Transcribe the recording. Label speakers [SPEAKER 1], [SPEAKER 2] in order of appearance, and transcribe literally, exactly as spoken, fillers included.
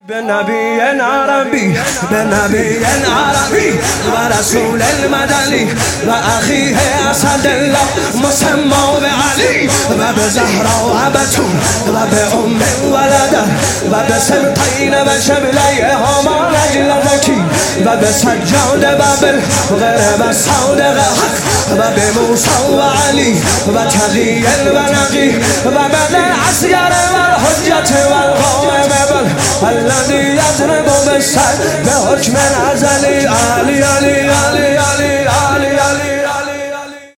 [SPEAKER 1] بنبي عربي بنبي عربي ورسول المدني وأخيه أسد الله مسمى بعلي وبزهرة وبتول وبأم ولده وبسبطين وشبليهما رجل ذكي وبسجاد بابل غرب الصادق حق وبموسى وعلي وتغي البنقي وبدل العسكر والحجة والقوم الذي يضرب بالسيف بحكم الأزلي علي علي علي